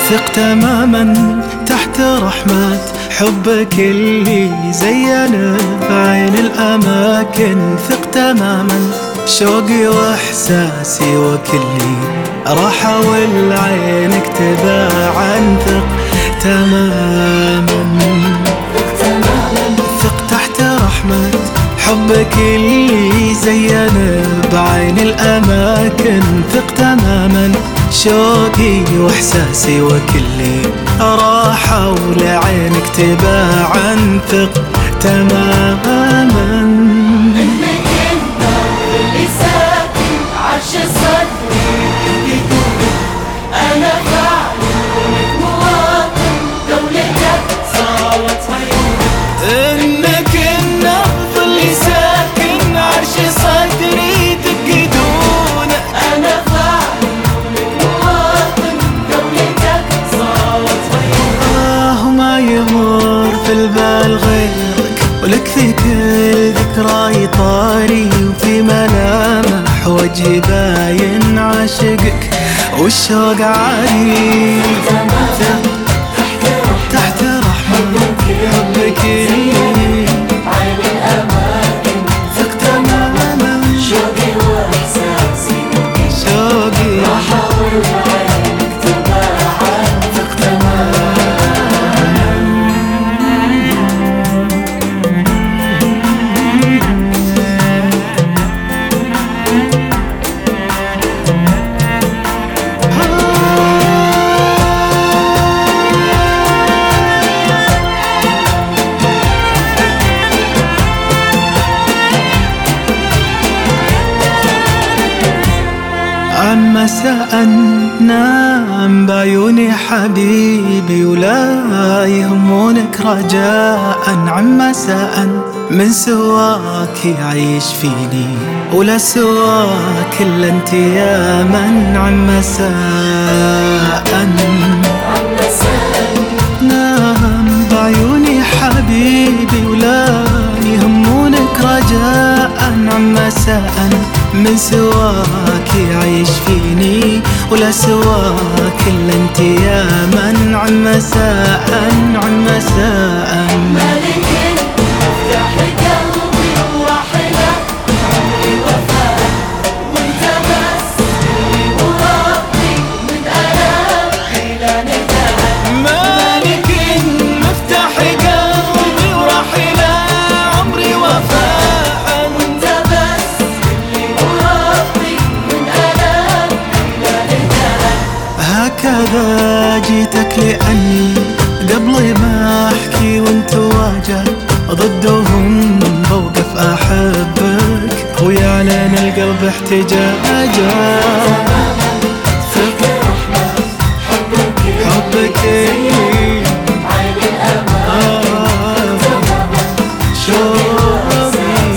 ثق تماما تحت رحمة حبك اللي زين بعين الأماكن. ثق تماما شوقي وإحساسي وكلي راح والعينك تباعا. ثق تماما ثق تحت رحمة حبك اللي زين بعين الأماكن. ثق تماما شوقي وإحساسي وكلي راحة ولعينك تباعا. ثق تماما انك انت اللي ساكن عرش صدري بدونك. انا فعلك مواطن دولتك صارت عيونك. انك النبض اللي ساكن عرش صدري تقدونك. انا فعلك مواطن دولتك صارت عيونك. ما يمر في البال غيرك ولك في كل ذكرى يطاري. وفي ملامح وجهي باين عاشقك والشوق عالي. تحت رحمة حبك عين الأماكن. ثق تماما شوقي وإحساسي شوقي راح والعينك تباعا. ثق تماما عن مساء نام بعيوني حبيبي ولا يهمونك رجاء. عن مساء من سواك يعيش فيني ولا سواك إلا انت يا من. عن مساء نام بعيوني حبيبي ولا يهمونك رجاء. عن مساء من سواك يعيش فيني ولا سواك إلا انت يا من. عن مساء عن مساء مالك افتح قلبي وراحلة عمري وفاء. وانت بس اللي وربي من ألام إلى نداء. مالك مفتاح قلبي وراحلة عمري وفاء. وانت بس اللي وربي من ألام إلى نداء. هكذا جيتك لأني قبل ما أحكي وانت واجه ضدهم بوقف أحبك ويعلن القلب احتجاجه. ثق حبك عين الأمان. شوقي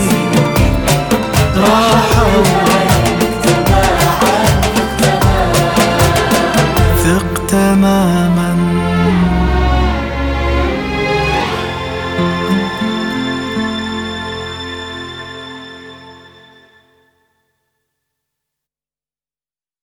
راحة ثق تماما